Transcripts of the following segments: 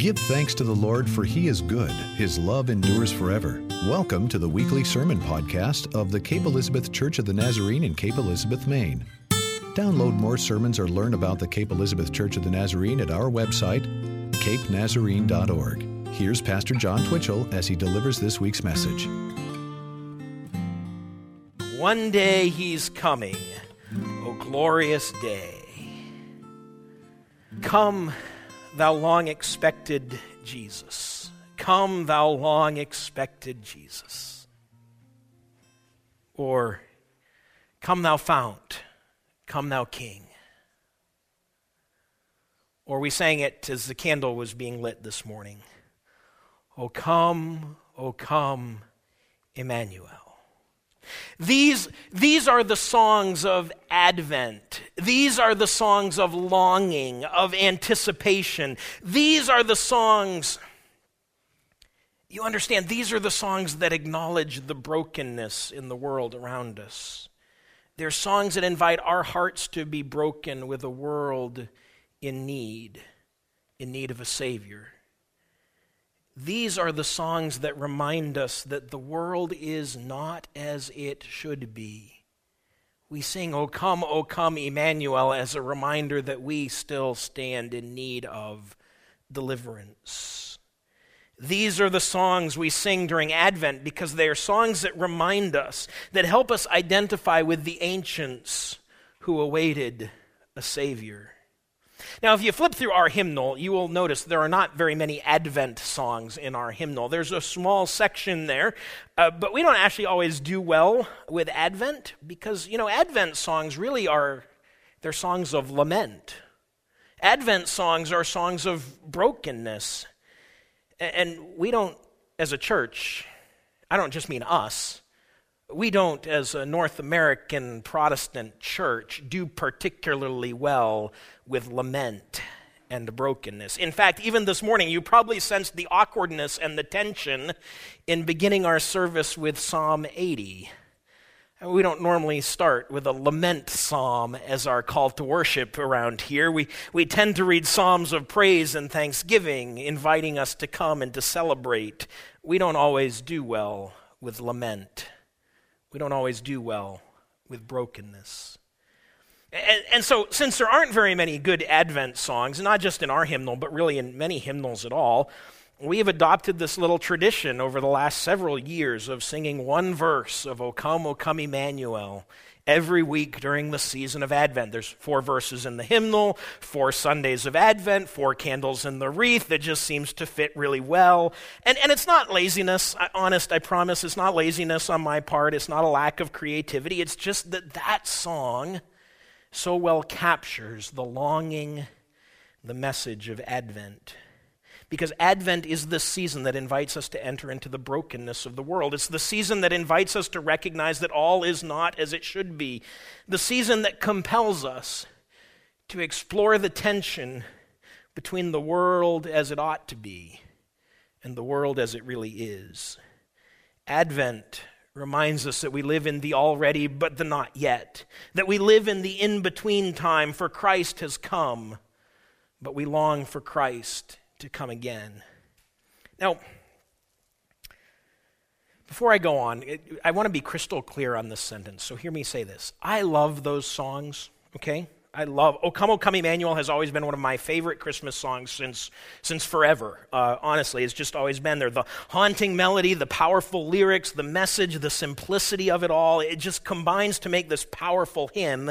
Give thanks to the Lord, for He is good. His love endures forever. Welcome to the weekly sermon podcast of the Cape Elizabeth Church of the Nazarene in Cape Elizabeth, Maine. Download more sermons or learn about the Cape Elizabeth Church of the Nazarene at our website, capenazarene.org. Here's Pastor John Twitchell as he delivers this week's message. One day He's coming, O glorious day. Come, thou long-expected Jesus. Come, thou long-expected Jesus. Or, come, thou fount. Come, thou King. Or we sang it as the candle was being lit this morning. O come, Emmanuel. These are the songs of Advent. These are the songs of longing, of anticipation. These are the songs, you understand, these are the songs that acknowledge the brokenness in the world around us. They're songs that invite our hearts to be broken with a world in need of a Savior. These are the songs that remind us that the world is not as it should be. We sing, O come, Emmanuel, as a reminder that we still stand in need of deliverance. These are the songs we sing during Advent because they are songs that remind us, that help us identify with the ancients who awaited a Savior. Now, if you flip through our hymnal, you will notice there are not very many Advent songs in our hymnal. There's a small section there, but we don't actually always do well with Advent because, Advent songs really they're songs of lament. Advent songs are songs of brokenness. And we don't, as a church, I don't just mean us, we don't, as a North American Protestant church, do particularly well with lament and brokenness. In fact, even this morning, you probably sensed the awkwardness and the tension in beginning our service with Psalm 80. We don't normally start with a lament psalm as our call to worship around here. We tend to read psalms of praise and thanksgiving, inviting us to come and to celebrate. We don't always do well with lament. We don't always do well with brokenness. And so, since there aren't very many good Advent songs, not just in our hymnal, but really in many hymnals at all, we have adopted this little tradition over the last several years of singing one verse of O come, Emmanuel, every week during the season of Advent. There's 4 verses in the hymnal, 4 Sundays of Advent, 4 candles in the wreath that just seems to fit really well. And it's not laziness, I promise, it's not laziness on my part, it's not a lack of creativity, it's just that song so well captures the longing, the message of Advent. Because Advent is the season that invites us to enter into the brokenness of the world. It's the season that invites us to recognize that all is not as it should be. The season that compels us to explore the tension between the world as it ought to be and the world as it really is. Advent reminds us that we live in the already but the not yet, that we live in the in-between time, for Christ has come, but we long for Christ to come again. Now, before I go on, I want to be crystal clear on this sentence, so hear me say this. I love those songs, okay? O Come, Emmanuel has always been one of my favorite Christmas songs since forever. Honestly, it's just always been there. The haunting melody, the powerful lyrics, the message, the simplicity of it all, it just combines to make this powerful hymn,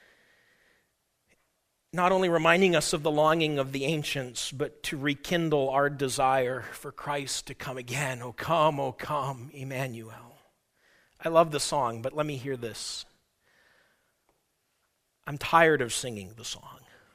not only reminding us of the longing of the ancients, but to rekindle our desire for Christ to come again. O come, Emmanuel. I love the song, but let me hear this. I'm tired of singing the song.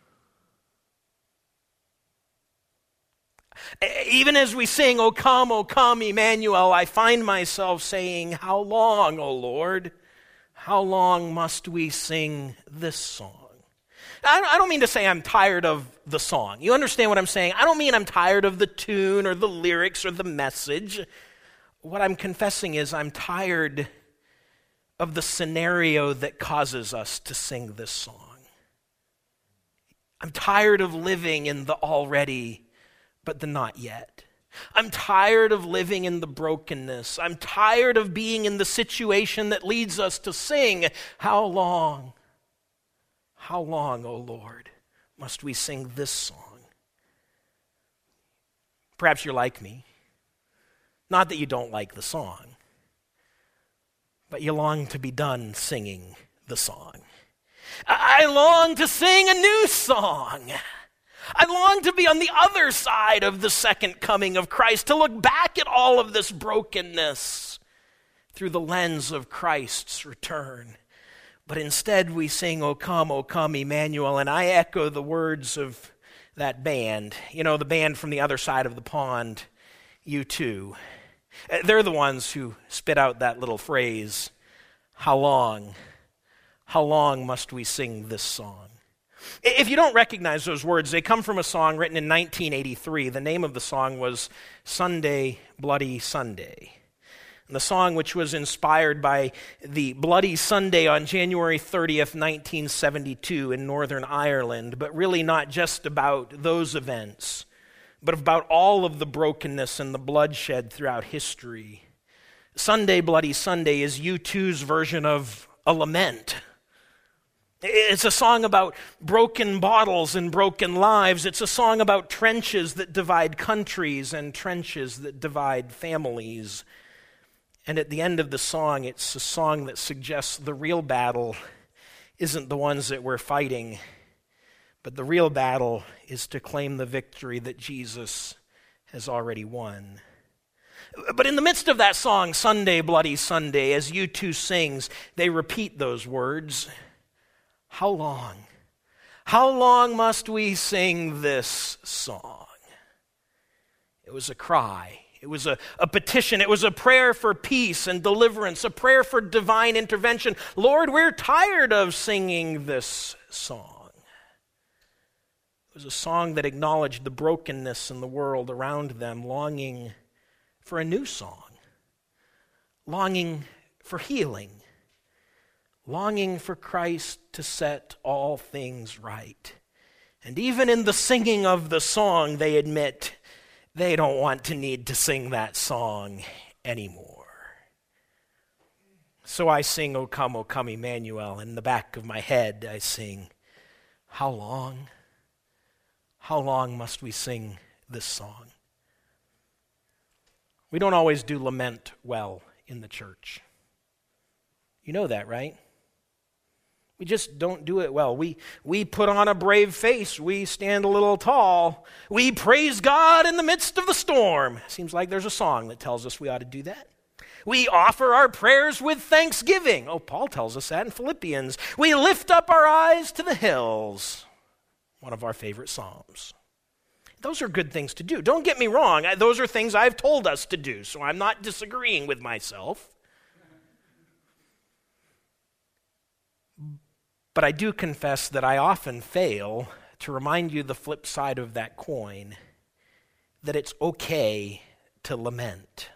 Even as we sing, O come, Emmanuel, I find myself saying, how long, O Lord? How long must we sing this song? I don't mean to say I'm tired of the song. You understand what I'm saying? I don't mean I'm tired of the tune or the lyrics or the message. What I'm confessing is I'm tired of the scenario that causes us to sing this song. I'm tired of living in the already but the not yet. I'm tired of living in the brokenness. I'm tired of being in the situation that leads us to sing, how long, O Lord, must we sing this song? Perhaps you're like me. Not that you don't like the song, but you long to be done singing the song. I long to sing a new song. I long to be on the other side of the second coming of Christ, to look back at all of this brokenness through the lens of Christ's return. But instead we sing, O come, Emmanuel, and I echo the words of that band. You know, the band from the other side of the pond, U2. They're the ones who spit out that little phrase, how long must we sing this song? If you don't recognize those words, they come from a song written in 1983. The name of the song was Sunday, Bloody Sunday. And the song, which was inspired by the Bloody Sunday on January 30th, 1972 in Northern Ireland, but really not just about those events, but about all of the brokenness and the bloodshed throughout history. Sunday, Bloody Sunday is U2's version of a lament. It's a song about broken bottles and broken lives. It's a song about trenches that divide countries and trenches that divide families. And at the end of the song, it's a song that suggests the real battle isn't the ones that we're fighting, but the real battle is to claim the victory that Jesus has already won. But in the midst of that song, Sunday, Bloody Sunday, as U2 sings, they repeat those words. How long? How long must we sing this song? It was a cry. It was a petition. It was a prayer for peace and deliverance, a prayer for divine intervention. Lord, we're tired of singing this song. It was a song that acknowledged the brokenness in the world around them, longing for a new song, longing for healing, longing for Christ to set all things right. And even in the singing of the song, they admit they don't want to need to sing that song anymore. So I sing, O come, Emmanuel. In the back of my head, I sing, how long? How long must we sing this song? We don't always do lament well in the church. You know that, right? We just don't do it well. We put on a brave face. We stand a little tall. We praise God in the midst of the storm. Seems like there's a song that tells us we ought to do that. We offer our prayers with thanksgiving. Oh, Paul tells us that in Philippians. We lift up our eyes to the hills. One of our favorite psalms. Those are good things to do. Don't get me wrong. Those are things I've told us to do, so I'm not disagreeing with myself. But I do confess that I often fail to remind you the flip side of that coin, that it's okay to lament.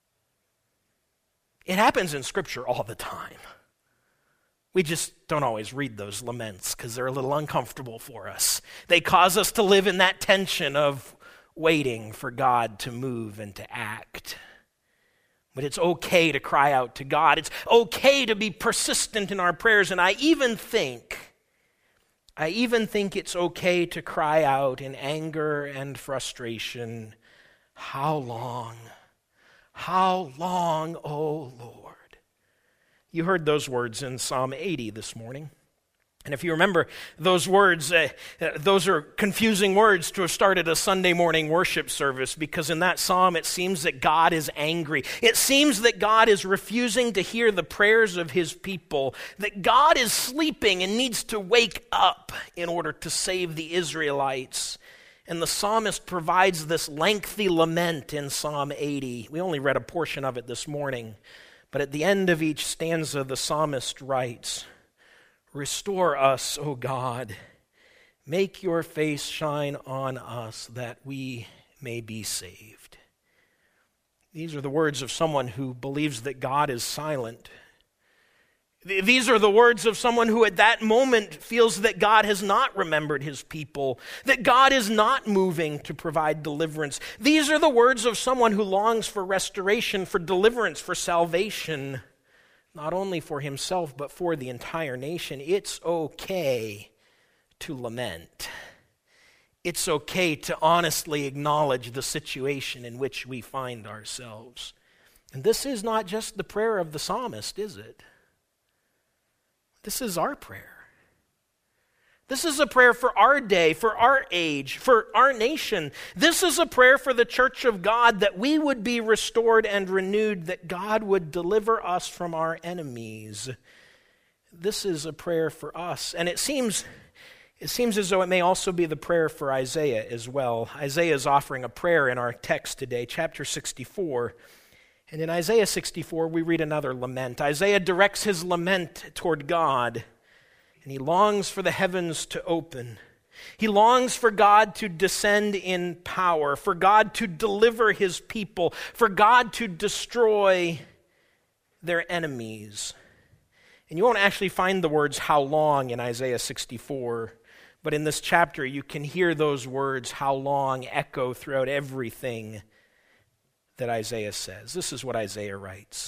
It happens in Scripture all the time. We just don't always read those laments because they're a little uncomfortable for us. They cause us to live in that tension of waiting for God to move and to act. But it's okay to cry out to God. It's okay to be persistent in our prayers. And I even think it's okay to cry out in anger and frustration, how long? How long, O Lord? You heard those words in Psalm 80 this morning. And if you remember those words, those are confusing words to have started a Sunday morning worship service, because in that psalm it seems that God is angry. It seems that God is refusing to hear the prayers of his people, that God is sleeping and needs to wake up in order to save the Israelites. And the psalmist provides this lengthy lament in Psalm 80. We only read a portion of it this morning, but at the end of each stanza the psalmist writes, "Restore us, O God. Make your face shine on us that we may be saved." These are the words of someone who believes that God is silent. These are the words of someone who at that moment feels that God has not remembered his people, that God is not moving to provide deliverance. These are the words of someone who longs for restoration, for deliverance, for salvation, not only for himself, but for the entire nation. It's okay to lament. It's okay to honestly acknowledge the situation in which we find ourselves. And this is not just the prayer of the psalmist, is it? This is our prayer. This is a prayer for our day, for our age, for our nation. This is a prayer for the church of God, that we would be restored and renewed, that God would deliver us from our enemies. This is a prayer for us. And it seems as though it may also be the prayer for Isaiah as well. Isaiah is offering a prayer in our text today, chapter 64. And in Isaiah 64, we read another lament. Isaiah directs his lament toward God, and he longs for the heavens to open. He longs for God to descend in power, for God to deliver his people, for God to destroy their enemies. And you won't actually find the words "how long" in Isaiah 64, but in this chapter you can hear those words, "how long," echo throughout everything that Isaiah says. This is what Isaiah writes.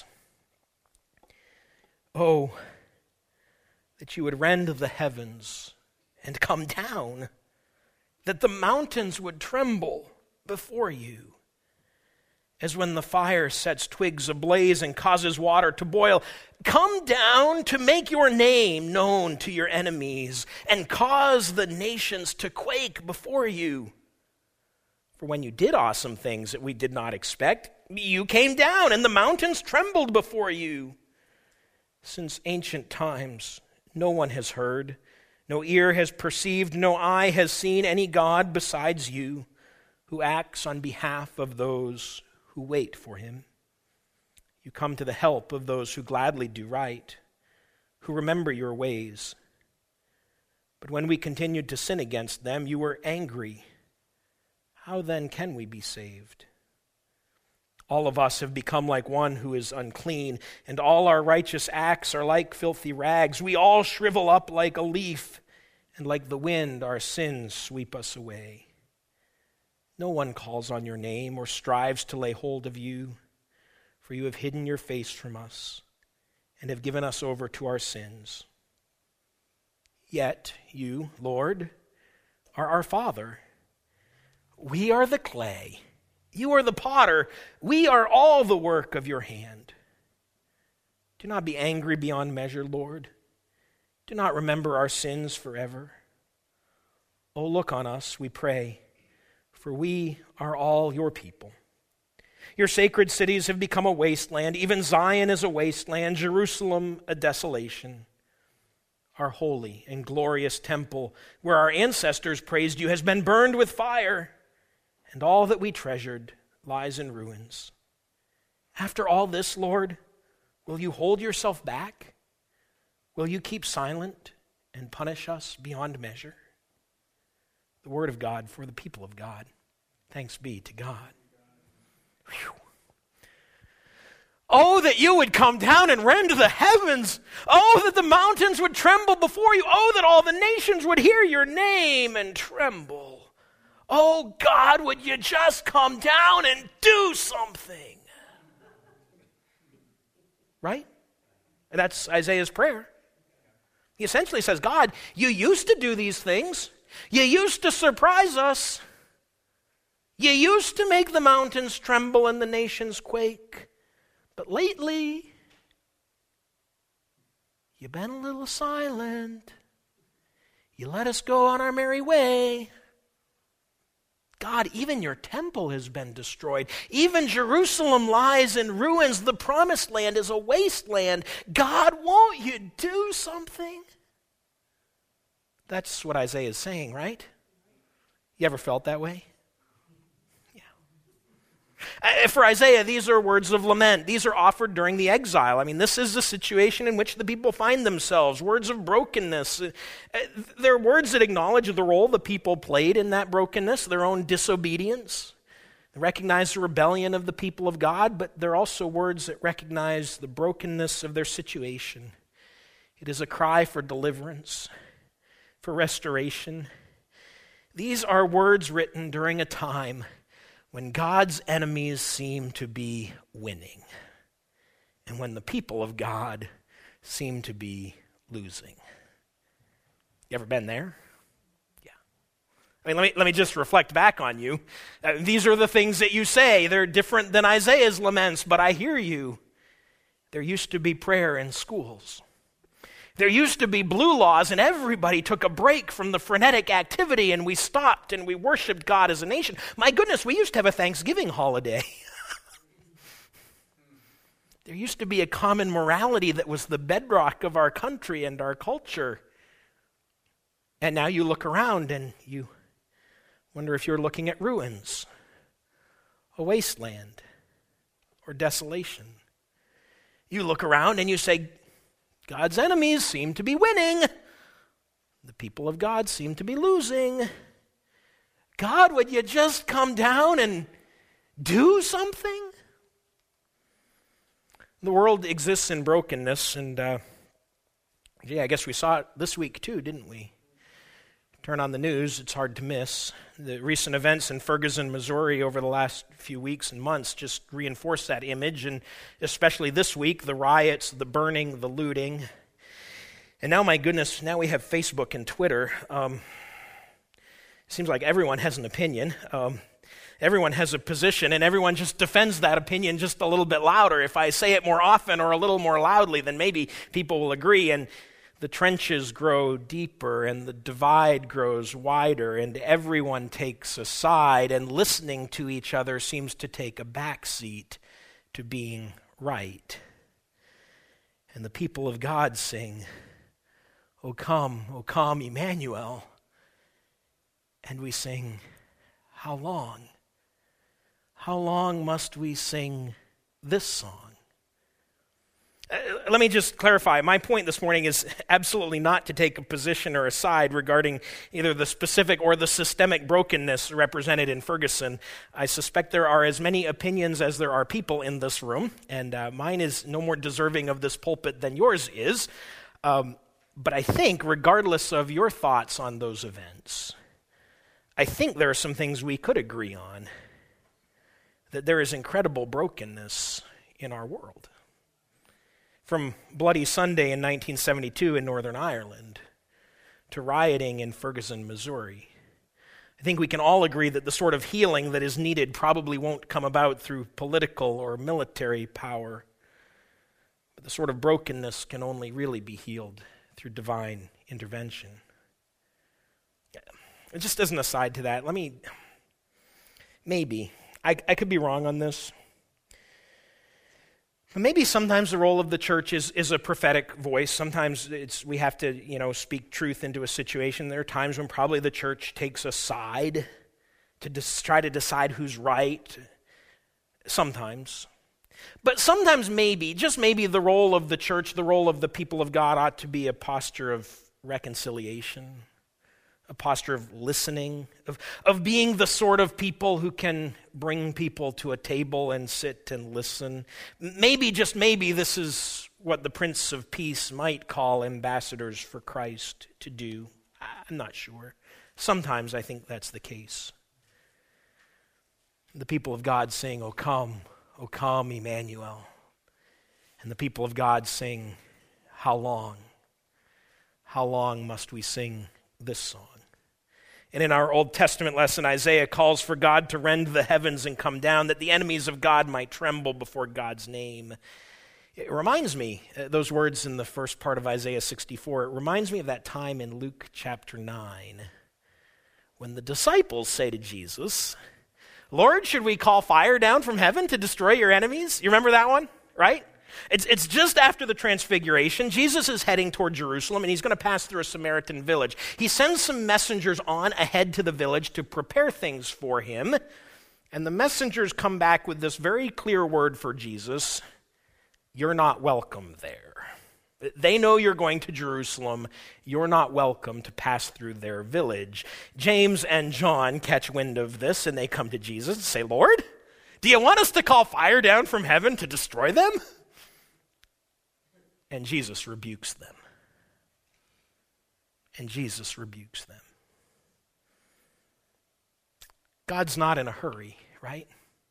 "Oh, that you would rend the heavens and come down, that the mountains would tremble before you, as when the fire sets twigs ablaze and causes water to boil. Come down to make your name known to your enemies and cause the nations to quake before you. For when you did awesome things that we did not expect, you came down and the mountains trembled before you. Since ancient times, no one has heard, no ear has perceived, no eye has seen any God besides you, who acts on behalf of those who wait for him. You come to the help of those who gladly do right, who remember your ways. But when we continued to sin against them, you were angry. How then can we be saved? All of us have become like one who is unclean, and all our righteous acts are like filthy rags. We all shrivel up like a leaf, and like the wind our sins sweep us away. No one calls on your name or strives to lay hold of you, for you have hidden your face from us and have given us over to our sins. Yet you, Lord, are our Father. We are the clay. You are the potter. We are all the work of your hand. Do not be angry beyond measure, Lord. Do not remember our sins forever. Oh, look on us, we pray, for we are all your people. Your sacred cities have become a wasteland. Even Zion is a wasteland, Jerusalem a desolation. Our holy and glorious temple, where our ancestors praised you, has been burned with fire, and all that we treasured lies in ruins. After all this, Lord, will you hold yourself back? Will you keep silent and punish us beyond measure? The word of God for the people of God. Thanks be to God. Whew. Oh, that you would come down and rend the heavens. Oh, that the mountains would tremble before you. Oh, that all the nations would hear your name and tremble. Oh, God, would you just come down and do something? Right? And that's Isaiah's prayer. He essentially says, God, you used to do these things. You used to surprise us. You used to make the mountains tremble and the nations quake. But lately, you've been a little silent. You let us go on our merry way. God, even your temple has been destroyed. Even Jerusalem lies in ruins. The promised land is a wasteland. God, won't you do something? That's what Isaiah is saying, right? You ever felt that way? Yeah. For Isaiah, these are words of lament. These are offered during the exile. I mean, this is the situation in which the people find themselves, words of brokenness. They're words that acknowledge the role the people played in that brokenness, their own disobedience. They recognize the rebellion of the people of God, but they're also words that recognize the brokenness of their situation. It is a cry for deliverance, for restoration. These are words written during a time when God's enemies seem to be winning and when the people of God seem to be losing. You ever been there? Yeah. I mean, let me just reflect back on you. These are the things that you say. They're different than Isaiah's laments, but I hear you. There used to be prayer in schools. There used to be blue laws, and everybody took a break from the frenetic activity, and we stopped and we worshiped God as a nation. My goodness, we used to have a Thanksgiving holiday. There used to be a common morality that was the bedrock of our country and our culture. And now you look around and you wonder if you're looking at ruins, a wasteland, or desolation. You look around and you say, God's enemies seem to be winning. The people of God seem to be losing. God, would you just come down and do something? The world exists in brokenness, and I guess we saw it this week too, didn't we? Turn on the news, it's hard to miss. The recent events in Ferguson, Missouri over the last few weeks and months just reinforce that image, and especially this week, the riots, the burning, the looting. And now, my goodness, now we have Facebook and Twitter. It seems like everyone has an opinion. Everyone has a position, and everyone just defends that opinion just a little bit louder. If I say it more often or a little more loudly, then maybe people will agree, and the trenches grow deeper and the divide grows wider and everyone takes a side, and listening to each other seems to take a backseat to being right. And the people of God sing, O come, Emmanuel. And we sing, how long? How long must we sing this song? Let me just clarify. My point this morning is absolutely not to take a position or a side regarding either the specific or the systemic brokenness represented in Ferguson. I suspect there are as many opinions as there are people in this room, and mine is no more deserving of this pulpit than yours is. But I think, regardless of your thoughts on those events, I think there are some things we could agree on, that there is incredible brokenness in our world. From Bloody Sunday in 1972 in Northern Ireland to rioting in Ferguson, Missouri, I think we can all agree that the sort of healing that is needed probably won't come about through political or military power, but the sort of brokenness can only really be healed through divine intervention. Just as an aside to that, I could be wrong on this. But maybe sometimes the role of the church is a prophetic voice. Sometimes we have to, speak truth into a situation. There are times when probably the church takes a side to try to decide who's right. Sometimes. But sometimes maybe, just maybe, the role of the church, the role of the people of God ought to be a posture of reconciliation, a posture of listening, of being the sort of people who can bring people to a table and sit and listen. Maybe, just maybe, this is what the Prince of Peace might call ambassadors for Christ to do. I'm not sure. Sometimes I think that's the case. The people of God sing, O come, Emmanuel. And the people of God sing, how long? How long must we sing this song? And in our Old Testament lesson, Isaiah calls for God to rend the heavens and come down, that the enemies of God might tremble before God's name. It reminds me, those words in the first part of Isaiah 64, it reminds me of that time in Luke chapter 9, when the disciples say to Jesus, Lord, should we call fire down from heaven to destroy your enemies? You remember that one, right? It's just after the transfiguration. Jesus is heading toward Jerusalem, and he's going to pass through a Samaritan village. He sends some messengers on ahead to the village to prepare things for him, and the messengers come back with this very clear word for Jesus: you're not welcome there. They know you're going to Jerusalem. You're not welcome to pass through their village. James and John catch wind of this, and they come to Jesus and say, Lord, do you want us to call fire down from heaven to destroy them? And Jesus rebukes them. and Jesus rebukes them. God's not in a hurry, right?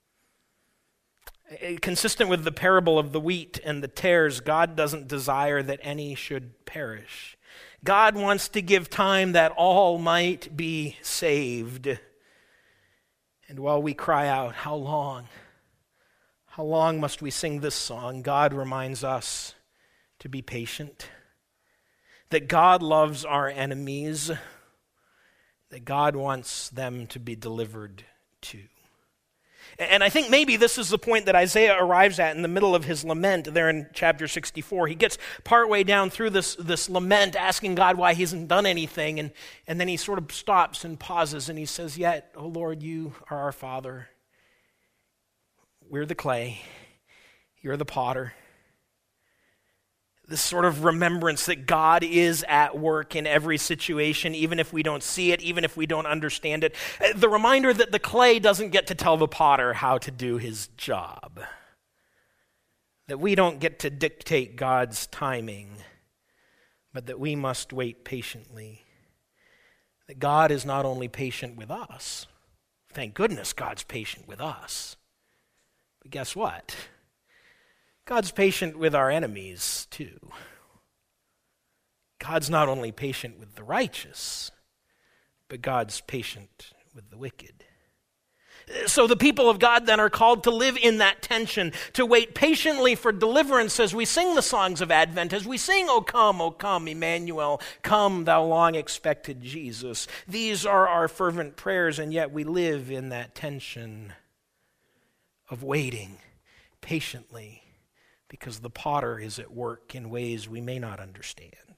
Consistent with the parable of the wheat and the tares, God doesn't desire that any should perish. God wants to give time that all might be saved. And while we cry out, how long? How long must we sing this song? God reminds us to be patient, that God loves our enemies, that God wants them to be delivered too. And I think maybe this is the point that Isaiah arrives at in the middle of his lament there in chapter 64. He gets partway down through this lament, asking God why he hasn't done anything, and then he sort of stops and pauses, and he says, "Yet, O Lord, you are our Father. We're the clay. You're the potter." This sort of remembrance that God is at work in every situation, even if we don't see it, even if we don't understand it. The reminder that the clay doesn't get to tell the potter how to do his job. That we don't get to dictate God's timing, but that we must wait patiently. That God is not only patient with us, thank goodness God's patient with us, but guess what? God's patient with our enemies, too. God's not only patient with the righteous, but God's patient with the wicked. So the people of God then are called to live in that tension, to wait patiently for deliverance as we sing the songs of Advent, as we sing, O come, Emmanuel, come, thou long-expected Jesus. These are our fervent prayers, and yet we live in that tension of waiting patiently, because the potter is at work in ways we may not understand.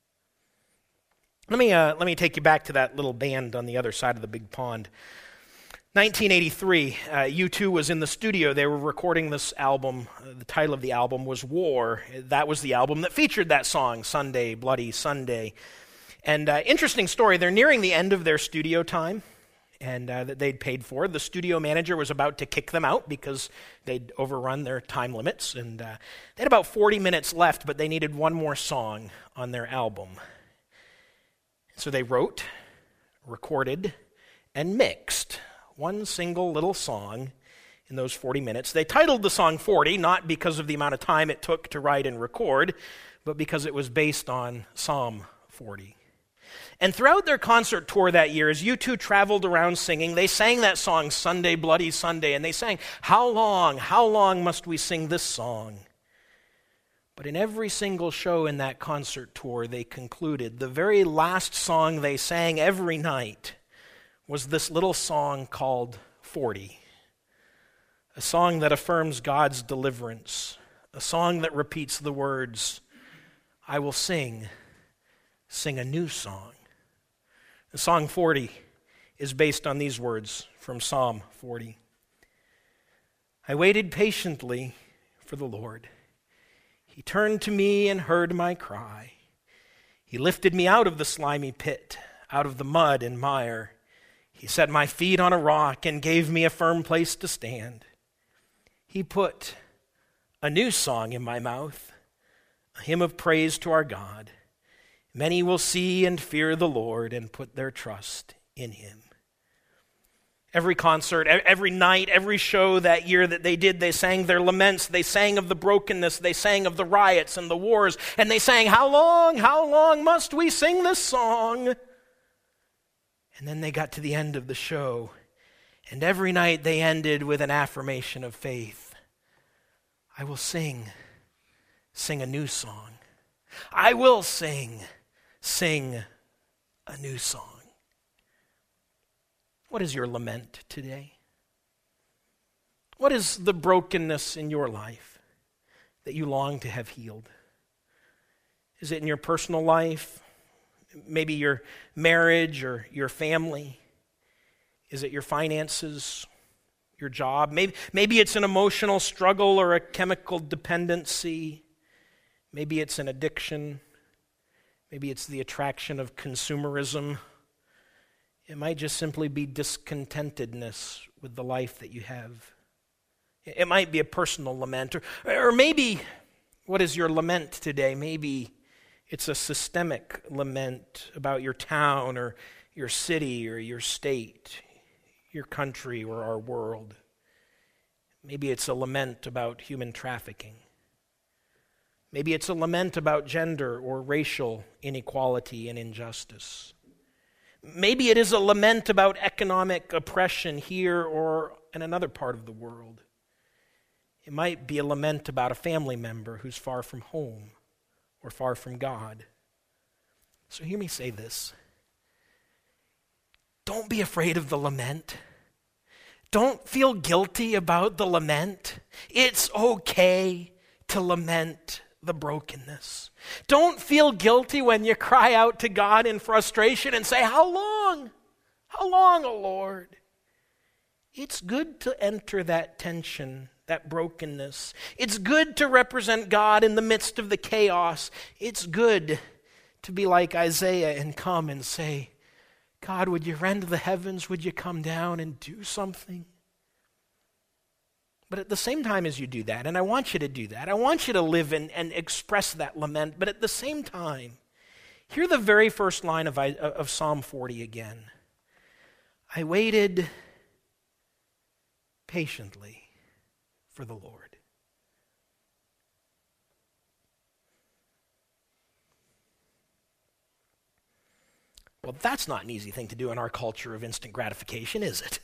Let me take you back to that little band on the other side of the big pond. 1983, U2 was in the studio. They were recording this album. The title of the album was War. That was the album that featured that song, Sunday, Bloody Sunday. And interesting story, they're nearing the end of their studio time, and that they'd paid for. The studio manager was about to kick them out because they'd overrun their time limits, and they had about 40 minutes left, but they needed one more song on their album. So they wrote, recorded, and mixed one single little song in those 40 minutes. They titled the song 40, not because of the amount of time it took to write and record, but because it was based on Psalm 40. And throughout their concert tour that year, as U2 traveled around singing, they sang that song, Sunday, Bloody Sunday, and they sang, how long must we sing this song? But in every single show in that concert tour, they concluded the very last song they sang every night was this little song called 40, a song that affirms God's deliverance, a song that repeats the words, I will sing a new song. The song 40 is based on these words from Psalm 40. I waited patiently for the Lord. He turned to me and heard my cry. He lifted me out of the slimy pit, out of the mud and mire. He set my feet on a rock and gave me a firm place to stand. He put a new song in my mouth, a hymn of praise to our God. Many will see and fear the Lord and put their trust in him. Every concert, every night, every show that year that they did, they sang their laments. They sang of the brokenness. They sang of the riots and the wars. And they sang, how long must we sing this song? And then they got to the end of the show. And every night they ended with an affirmation of faith. I will sing a new song. I will sing a new song. What is your lament today? What is the brokenness in your life that you long to have healed? Is it in your personal life? Maybe your marriage or your family? Is it your finances, your job? Maybe it's an emotional struggle or a chemical dependency. Maybe it's an addiction. Maybe it's the attraction of consumerism. It might just simply be discontentedness with the life that you have. It might be a personal lament. Or maybe, what is your lament today? Maybe It's a systemic lament about your town or your city or your state, your country or our world. Maybe it's a lament about human trafficking. Maybe it's a lament about gender or racial inequality and injustice. Maybe it is a lament about economic oppression here or in another part of the world. It might be a lament about a family member who's far from home or far from God. So hear me say this. Don't be afraid of the lament. Don't feel guilty about the lament. It's okay to lament the brokenness. Don't feel guilty when you cry out to God in frustration and say, "How long? How long, O Lord?" It's good to enter that tension, that brokenness. It's good to represent God in the midst of the chaos. It's good to be like Isaiah and come and say, "God, would you rend the heavens? Would you come down and do something?" But at the same time as you do that, and I want you to do that, I want you to live and express that lament, but at the same time, hear the very first line of Psalm 40 again. I waited patiently for the Lord. Well, that's not an easy thing to do in our culture of instant gratification, is it?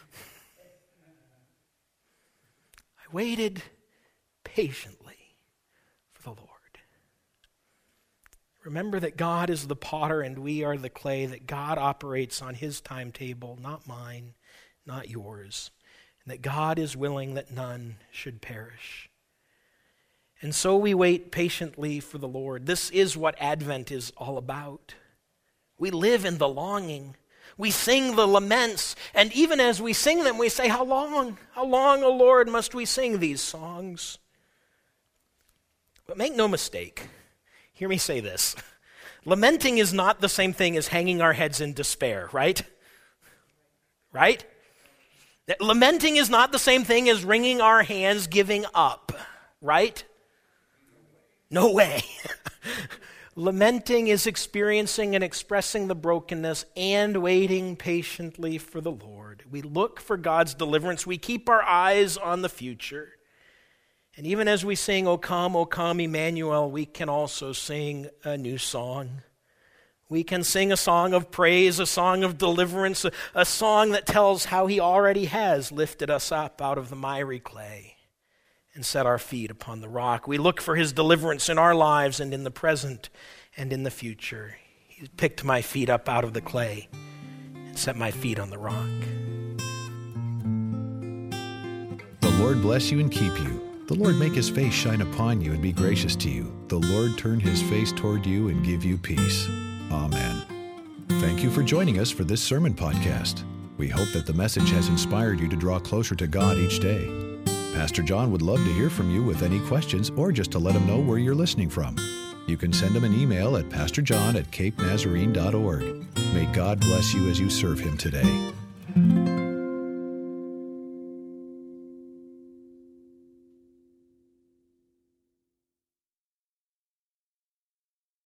I waited patiently for the Lord. Remember that God is the potter and we are the clay, that God operates on his timetable, not mine, not yours, and that God is willing that none should perish. And so we wait patiently for the Lord. This is what Advent is all about. We live in the longing. We sing the laments, and even as we sing them, we say, how long, O Lord, must we sing these songs? But make no mistake, hear me say this. Lamenting is not the same thing as hanging our heads in despair, right? Right? Lamenting is not the same thing as wringing our hands, giving up, right? No way. Lamenting is experiencing and expressing the brokenness and waiting patiently for the Lord. We look for God's deliverance. We keep our eyes on the future. And even as we sing, O come, Emmanuel, we can also sing a new song. We can sing a song of praise, a song of deliverance, a song that tells how he already has lifted us up out of the miry clay and set our feet upon the rock. We look for his deliverance in our lives and in the present and in the future. He picked my feet up out of the clay and set my feet on the rock. The Lord bless you and keep you. The Lord make his face shine upon you and be gracious to you. The Lord turn his face toward you and give you peace. Amen. Thank you for joining us for this sermon podcast. We hope that the message has inspired you to draw closer to God each day. Pastor John would love to hear from you with any questions or just to let him know where you're listening from. You can send him an email at pastorjohn@capenazarene.org. May God bless you as you serve him today.